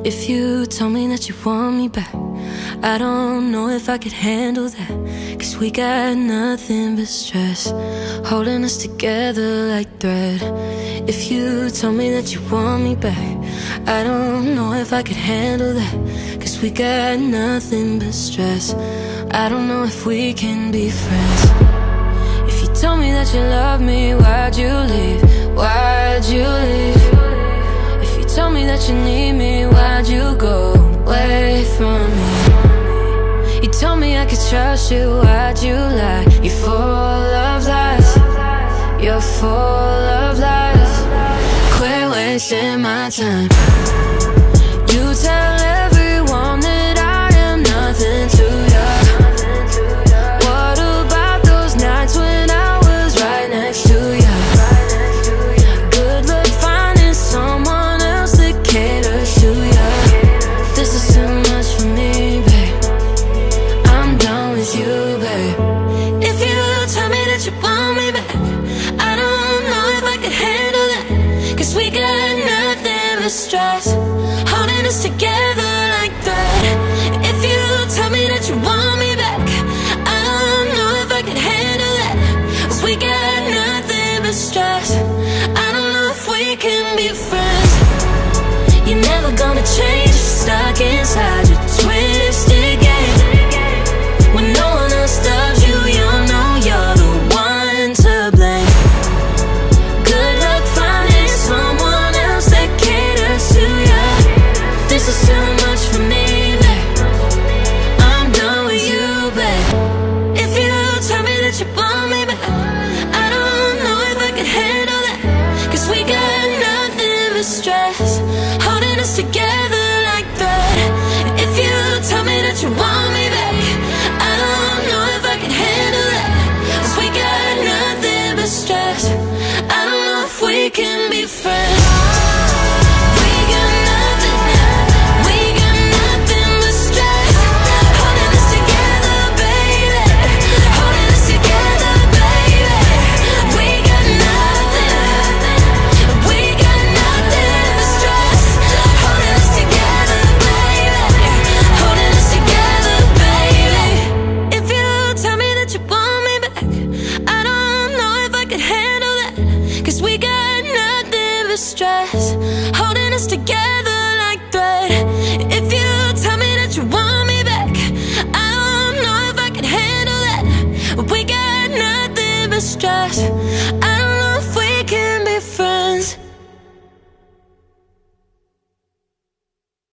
If you told me that you want me back, I don't know if I could handle that. Cause we got nothing but stress, holding us together like thread. If you told me that you want me back, I don't know if I could handle that. Cause we got nothing but stress, I don't know if we can be friends. If you told me that you love me, why'd you leave? Why'd you leave? If you told me that you need me, why'd you go away from me? You told me I could trust you, why'd you lie? You're full of lies, you're full of lies. Quit wasting my time. You tell everyone that I am nothing to you. What about those nights when I was right next to you? Good luck finding someone else that caters to you. This is too much for me, babe. I'm done with you, babe. If you tell me that you want me back, I don't know if I could handle that. Cause we got nothing but stress, holding us together like thread. If you tell me that you want me back, I don't know if I could handle that. Cause we got nothing but stress, I don't know if we can be friends. You're never gonna change, you're stuck inside your twisted game. When no one else loves you, you know you're the one to blame. Good luck finding someone else that caters to you. This is too much for me, babe. I'm done with you, babe. If you tell me that you want me back, I don't know if I could handle that. Cause we got nothing but stress, holding us together